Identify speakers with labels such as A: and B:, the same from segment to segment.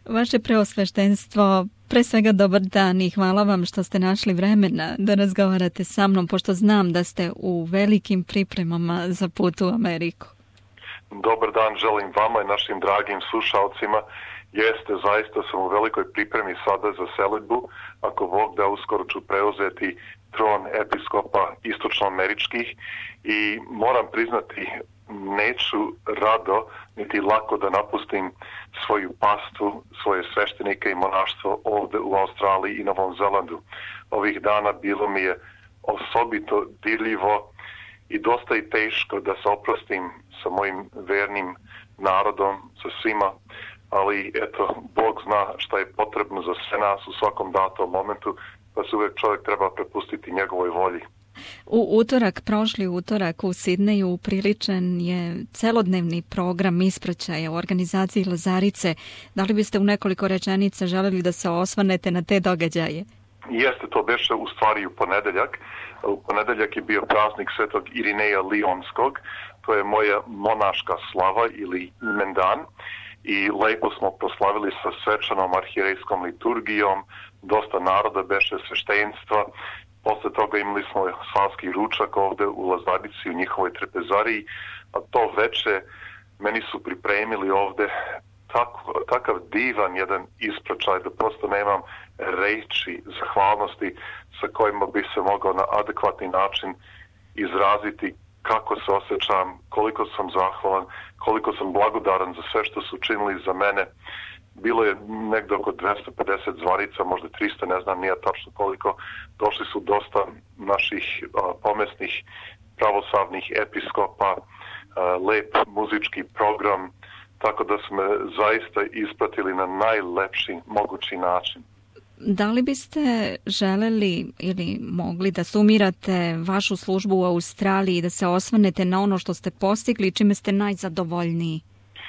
A: Vaše preosveštenstvo, pre svega dobar dan i hvala vam što ste našli vremena da razgovarate sa mnom, pošto znam da ste u velikim pripremama za put u Ameriku.
B: Dobar dan želim vama i našim dragim slušalcima. Jeste, zaista sam u velikoj pripremi sada za selidbu. Ako Bog da, uskoro ću preuzeti tron episkopa istočnoameričkih i moram priznati, neću rado niti lako da napustim svoju pastu, svoje sveštenike i monaštvo ovde u Australiji i Novom Zelandu. Ovih dana bilo mi je osobito dirljivo i dosta i teško da se oprostim sa mojim vernim narodom, sa svima, ali eto, Bog zna šta je potrebno za sve nas u svakom datom momentu, pa se uvek čovjek treba prepustiti njegovoj volji.
A: U utorak, prošli utorak u Sidneju priličan je celodnevni program ispraćaja u organizaciji Lazarice. Da li biste u nekoliko rečenica želeli da se osvrnete na te događaje?
B: Jeste, to beše u stvari u ponedeljak. U ponedeljak je bio praznik Svetog Irineja Lionskog. To je moja monaška slava ili imendan. I lepo smo proslavili sa svečanom arhijerejskom liturgijom. Dosta naroda beše, sveštenstva. Posle toga imali smo slavski ručak ovde u Lazarici, u njihovoj trpezariji, a to veče meni su pripremili ovde takav divan jedan ispraćaj da prosto nemam reči zahvalnosti sa kojima bi se mogao na adekvatni način izraziti kako se osjećam, koliko sam zahvalan, koliko sam blagodaran za sve što su učinili za mene. Bilo je negde oko 250 zvarica, možda 300, ne znam, nije tačno koliko. Došli su dosta naših pomesnih pravoslavnih episkopa, lep muzički program, tako da smo zaista ispratili na najlepši mogući način.
A: Da li biste želeli ili mogli da sumirate vašu službu u Australiji i da se osvrnete na ono što ste postigli, čime ste najzadovoljniji?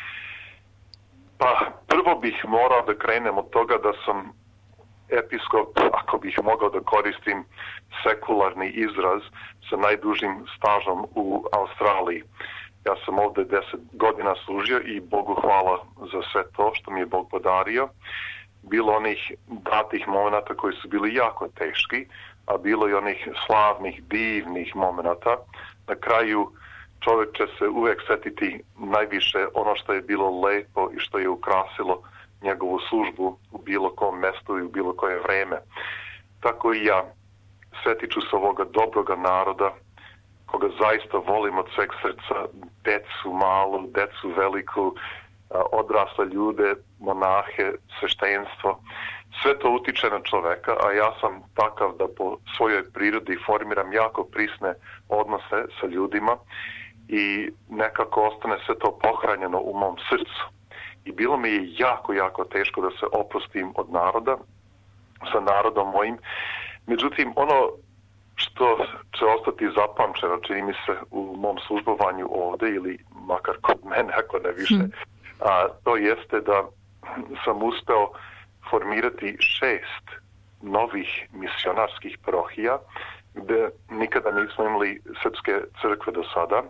B: Pa, prvo bih morao da krenem od toga da sam episkop, ako bih mogao da koristim sekularni izraz, sa najdužim stažom u Australiji. Ja sam ovde 10 godina služio i Bogu hvala za sve to što mi je Bog podario. Bilo onih datih momenata koji su bili jako teški, a bilo i onih slavnih, divnih momenata. Na kraju čovjek će se uvek setiti najviše ono što je bilo lepo i što je ukrasilo njegovu službu u bilo kom mestu i u bilo koje vreme. Tako i ja setit ću se ovoga dobroga naroda, koga zaista volim od sveg srca, decu malu, decu veliku, odrasle ljude, monahe, sveštenstvo. Sve to utiče na čoveka, a ja sam takav da po svojoj prirodi formiram jako prisne odnose sa ljudima i nekako ostane sve to pohranjeno u mom srcu. I bilo mi je jako, jako teško da se oprostim od naroda, sa narodom mojim. Međutim, ono što će ostati zapamćeno, čini mi se, u mom službovanju ovde, ili makar kod mene, ako ne više, a to jeste da sam uspeo formirati 6 novih misionarskih parohija, gde nikada nismo imali srpske crkve do sada.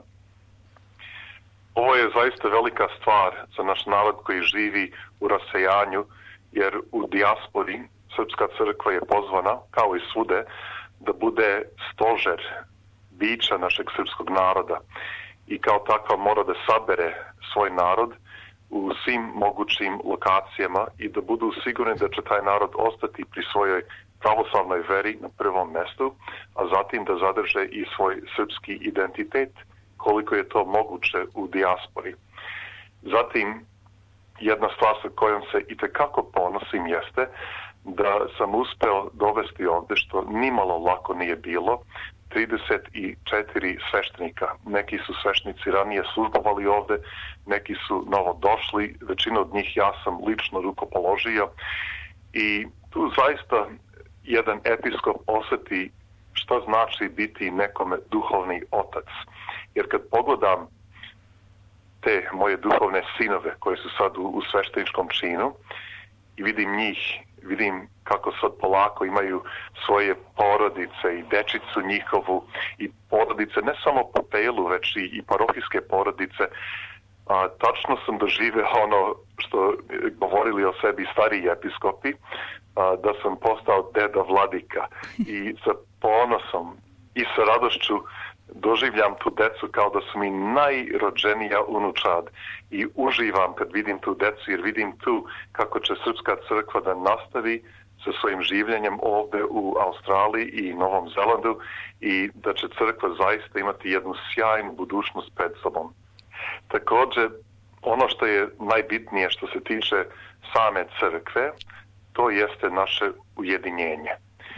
B: Ovo je zaista velika stvar za naš narod koji živi u rasejanju, jer u dijaspori srpska crkva je pozvana, kao i svude, da bude stožer bića našeg srpskog naroda i kao takva mora da sabere svoj narod u svim mogućim lokacijama i da budu sigurni da će taj narod ostati pri svojoj pravoslavnoj veri na prvom mestu, a zatim da zadrže i svoj srpski identitet koliko je to moguće u dijaspori. Zatim, jedna stvar sa kojom se itekako ponosim jeste da sam uspeo dovesti ovde, što nimalo lako nije bilo, 34 sveštenika. Neki su sveštenici ranije službovali ovde, neki su novo došli, većina od njih ja sam lično rukopoložio i tu zaista jedan episkop oseti šta znači biti nekome duhovni otac. Jer kad pogledam te moje duhovne sinove koje su sad u svešteničkom činu i vidim njih, vidim kako sad polako imaju svoje porodice i dečicu njihovu i porodice ne samo po telu, već i parohijske porodice, Tačno sam doživeo ono što govorili o sebi stariji episkopi, da sam postao deda vladika i sa ponosom i sa radošću doživljam tu decu kao da su mi najrođenija unučad i uživam kad vidim tu decu, jer vidim tu kako će Srpska crkva da nastavi sa svojim življenjem ovde u Australiji i Novom Zelandu i da će crkva zaista imati jednu sjajnu budućnost pred sobom. Također, ono što je najbitnije što se tiče same crkve, to jeste naše ujedinjenje.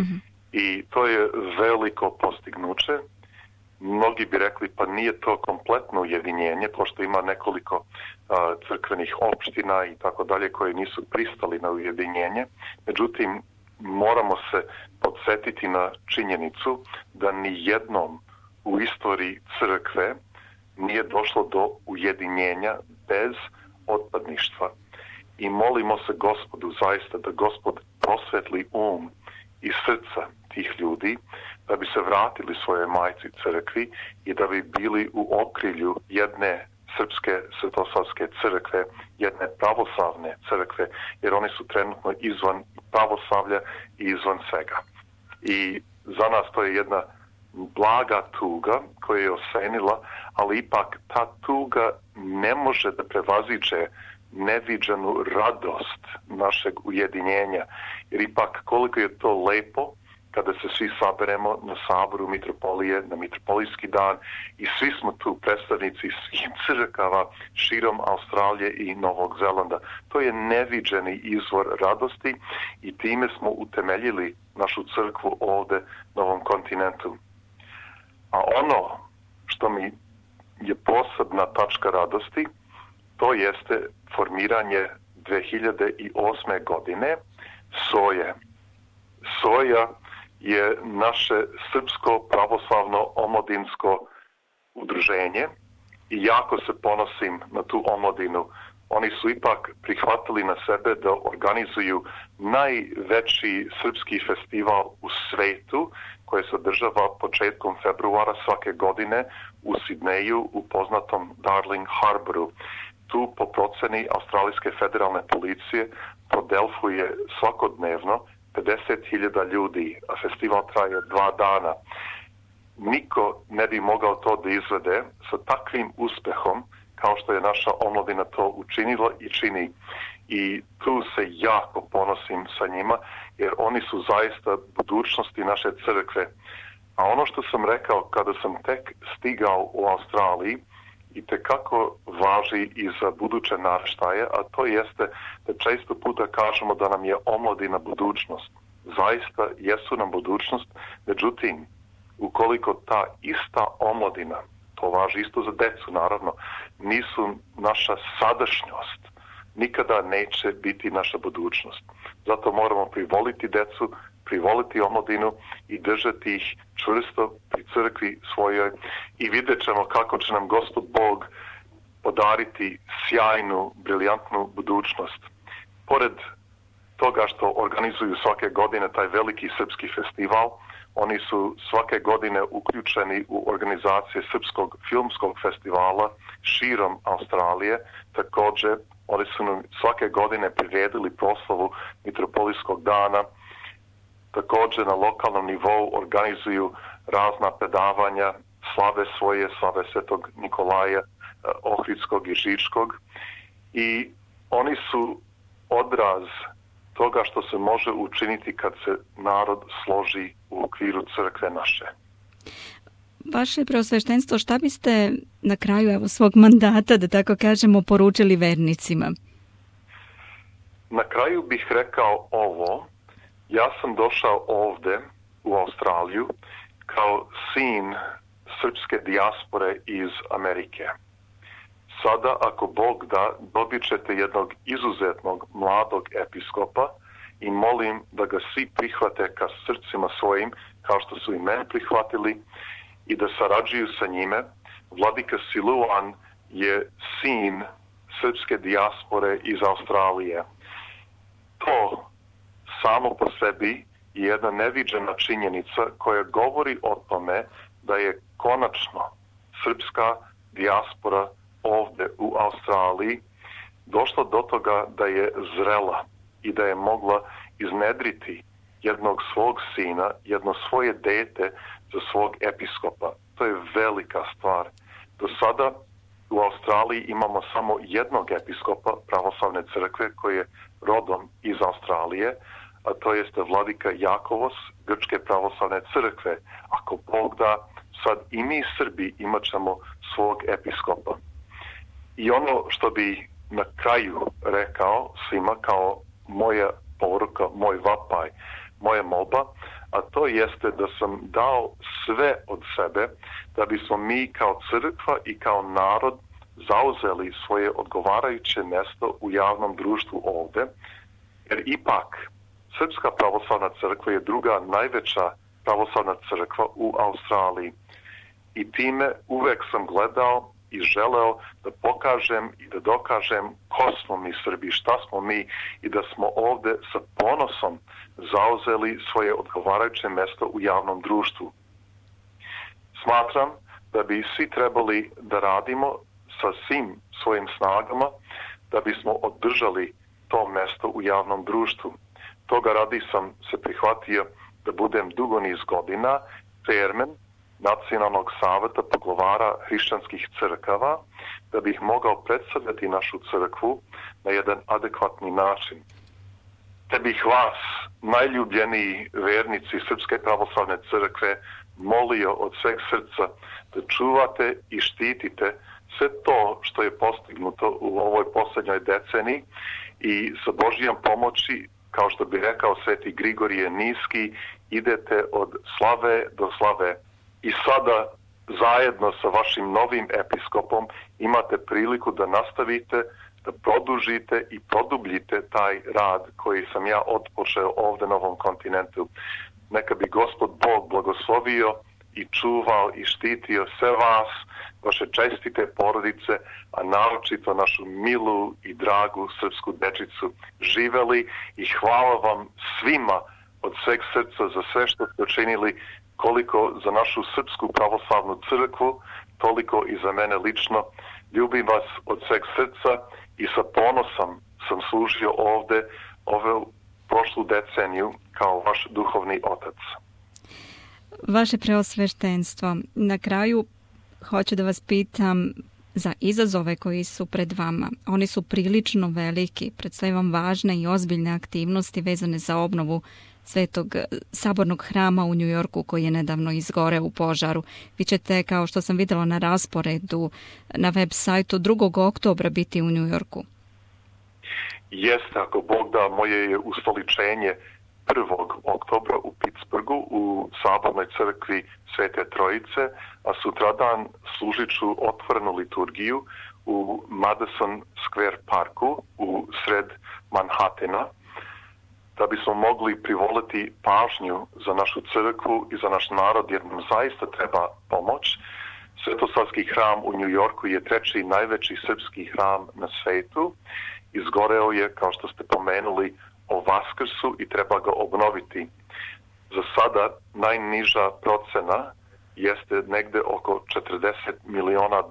B: I to je veliko postignuće. Mnogi bi rekli pa nije to kompletno ujedinjenje, pošto ima nekoliko crkvenih opština i tako dalje koje nisu pristali na ujedinjenje. Međutim, moramo se podsjetiti na činjenicu da ni jednom u istoriji crkve nije došlo do ujedinjenja bez otpadništva. I molimo se Gospodu zaista da Gospod prosvetli i srca tih ljudi, da bi se vratili svoje majci crkvi i da bi bili u okrilju jedne srpske svetosavske crkve, jedne pravoslavne crkve, jer oni su trenutno izvan pravoslavlja i izvan svega. I za nas to je jedna blaga tuga koja je osenila, ali ipak ta tuga ne može da prevaziđe neviđenu radost našeg ujedinjenja. Jer ipak koliko je to lepo kada se svi saberemo na saboru mitropolije, na mitropolijski dan i svi smo tu predstavnici svih crkava širom Australije i Novog Zelanda. To je neviđeni izvor radosti i time smo utemeljili našu crkvu ovde na ovom kontinentu. A ono što mi je posebna tačka radosti, to jeste formiranje 2008. godine SOJE. SOJA je naše srpsko pravoslavno omladinsko udruženje i jako se ponosim na tu omladinu. Oni su ipak prihvatili na sebe da organizuju najveći srpski festival u svetu koji se održava početkom februara svake godine u Sidneju u poznatom Darling Harboru. Tu po proceni Australijske federalne policije prodelfuje svakodnevno 50.000 ljudi, a festival traje 2 dana. Niko ne bi mogao to da izvede sa takvim uspehom kao što je naša omladina to učinila i čini. I tu se jako ponosim sa njima, jer oni su zaista budućnosti naše crkve. A ono što sam rekao kada sam tek stigao u Australiji, i tekako važi i za buduće naraštaje, a to jeste da često puta kažemo da nam je omladina budućnost. Zaista jesu nam budućnost, međutim, ukoliko ta ista omladina, to važi isto za decu naravno, nisu naša sadašnjost, nikada neće biti naša budućnost. Zato moramo privoliti decu, privoliti omladinu i držati ih čvrsto pri crkvi svojoj i vidjet ćemo kako će nam Gospod Bog podariti sjajnu, briljantnu budućnost. Pored toga što organizuju svake godine taj veliki srpski festival, oni su svake godine uključeni u organizacije Srpskog filmskog festivala širom Australije. Također, oni su nam svake godine priredili proslavu Mitropolijskog dana. Također na lokalnom nivou organizuju razna predavanja, slave Svetog Nikolaja Ohridskog i Žičkog. I oni su odraz toga što se može učiniti kad se narod složi u okviru crkve naše.
A: Vaše preosveštenstvo, šta biste na kraju svog mandata, da tako kažemo, poručili vernicima?
B: Na kraju bih rekao ovo. Ja sam došao ovde u Australiju kao sin srpske dijaspore iz Amerike. Sada, ako Bog da, dobit ćete jednog izuzetnog mladog episkopa i molim da ga svi prihvate ka srcima svojim, kao što su i mene prihvatili, i da sarađuju sa njime. Vladika Siluan je sin srpske dijaspore iz Australije. To samo po sebi je jedna neviđena činjenica koja govori o tome da je konačno srpska dijaspora ovde u Australiji došla do toga da je zrela i da je mogla iznedriti jednog svog sina, jedno svoje dete za svog episkopa. To je velika stvar. Do sada u Australiji imamo samo jednog episkopa pravoslavne crkve koji je rodom iz Australije, a to jeste vladika Jakovos Grčke pravoslavne crkve. Ako Bog da, sad i mi Srbi imat ćemo svog episkopa. I ono što bi na kraju rekao svima kao moja poruka, moj vapaj, moja molba, a to jeste da sam dao sve od sebe da bismo mi kao crkva i kao narod zauzeli svoje odgovarajuće mjesto u javnom društvu ovde, jer ipak Srpska pravoslavna crkva je druga najveća pravoslavna crkva u Australiji. I time uvek sam gledao i želeo da pokažem i da dokažem ko smo mi Srbi, šta smo mi i da smo ovde sa ponosom zauzeli svoje odgovarajuće mjesto u javnom društvu. Smatram da bi svi trebali da radimo sa svim svojim snagama da bismo održali to mjesto u javnom društvu. Toga radi sam se prihvatio da budem dugo niz godina chairman Nacionalnog saveta poglavara hrišćanskih crkava, da bih mogao predstavljati našu crkvu na jedan adekvatni način. Te bih vas, najljubljeniji vernici Srpske pravoslavne crkve, molio od sveg srca da čuvate i štitite sve to što je postignuto u ovoj posljednjoj deceniji i sa Božijom pomoći, kao što bi rekao sveti Grigorije Niski, idete od slave do slave. I sada zajedno sa vašim novim episkopom imate priliku da nastavite, da produžite i produbljite taj rad koji sam ja otpočeo ovde na ovom kontinentu. Neka bi Gospod Bog blagoslovio i čuvao i štitio sve vas, vaše čestite porodice, a naročito našu milu i dragu srpsku dečicu. Živeli i hvala vam svima od sveg srca za sve što ste učinili, koliko za našu Srpsku pravoslavnu crkvu, toliko i za mene lično. Ljubim vas od sveg srca i sa ponosom sam služio ovde ovu prošlu deceniju kao vaš duhovni otac.
A: Vaše preosveštenstvo, na kraju hoću da vas pitam za izazove koji su pred vama. Oni su prilično veliki, predstavljam važne i ozbiljne aktivnosti vezane za obnovu Svetog sabornog hrama u Njujorku koji je nedavno izgoreo u požaru. Vi ćete, kao što sam vidjela na rasporedu na web sajtu, 2. oktobra biti u Njujorku.
B: Jeste, ako Bog da, moje je ustoličenje 1. oktobra u Pittsburghu u sabornoj crkvi Svete Trojice, a sutradan služit ću otvorenu liturgiju u Madison Square Parku u sred Manhattana, da bismo mogli privoliti pažnju za našu crkvu i za naš narod, jer nam zaista treba pomoć. Svetosavski hram u Njujorku je 3. najveći srpski hram na svetu. Izgoreo je, kao što ste pomenuli, o Vaskrsu i treba ga obnoviti. Za sada najniža procena jeste negde oko $40 miliona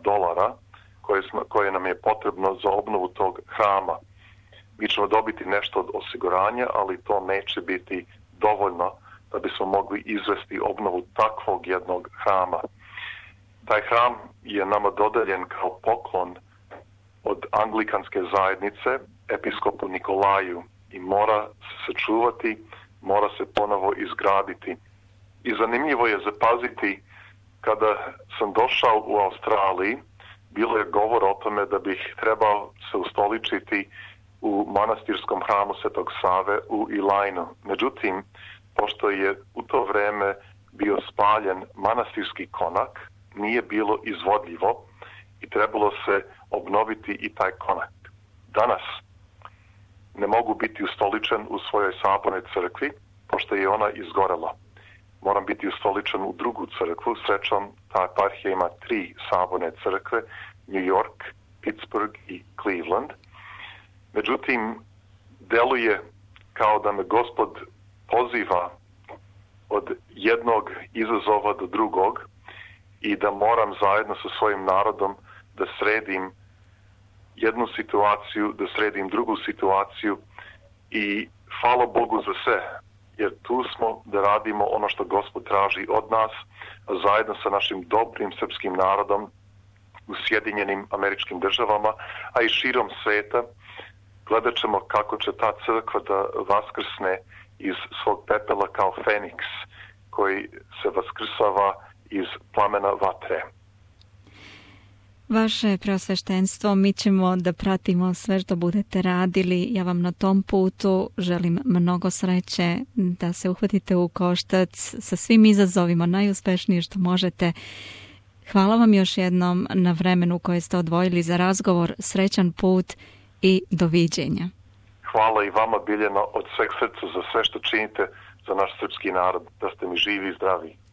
B: koje nam je potrebno za obnovu tog hrama. Mi ćemo dobiti nešto od osiguranja, ali to neće biti dovoljno da bismo mogli izvesti obnovu takvog jednog hrama. Taj hram je nama dodeljen kao poklon od anglikanske zajednice episkopu Nikolaju i mora se sačuvati, mora se ponovo izgraditi. I zanimljivo je zapaziti, kada sam došao u Australiji, bilo je govor o tome da bih trebao se ustoličiti u manastirskom hramu Svetog Save u Ilainu. Međutim, pošto je u to vreme bio spaljen manastirski konak, nije bilo izvodljivo i trebalo se obnoviti i taj konak. Danas ne mogu biti ustoličen u svojoj sabornoj crkvi, pošto je ona izgorela. Moram biti ustoličen u drugu crkvu. Srećom, ta eparhija ima 3 saborne crkve, New York, Pittsburgh i Cleveland. Međutim, deluje kao da me Gospod poziva od jednog izazova do drugog i da moram zajedno sa svojim narodom da sredim jednu situaciju, da sredim drugu situaciju i hvala Bogu za sve, jer tu smo da radimo ono što Gospod traži od nas, zajedno sa našim dobrim srpskim narodom u Sjedinjenim Američkim Državama, a i širom sveta. Gledat ćemo kako će ta crkva da vaskrsne iz svog pepela kao Feniks koji se vaskrsava iz plamena vatre.
A: Vaše preosveštenstvo, mi ćemo da pratimo sve što budete radili. Ja vam na tom putu želim mnogo sreće, da se uhvatite u koštac sa svim izazovima, najuspešnije što možete. Hvala vam još jednom na vremenu koje ste odvojili za razgovor. Srećan put i doviđenja.
B: Hvala i vama, Biljano, od sveg srca za sve što činite za naš srpski narod, da ste mi živi i zdravi.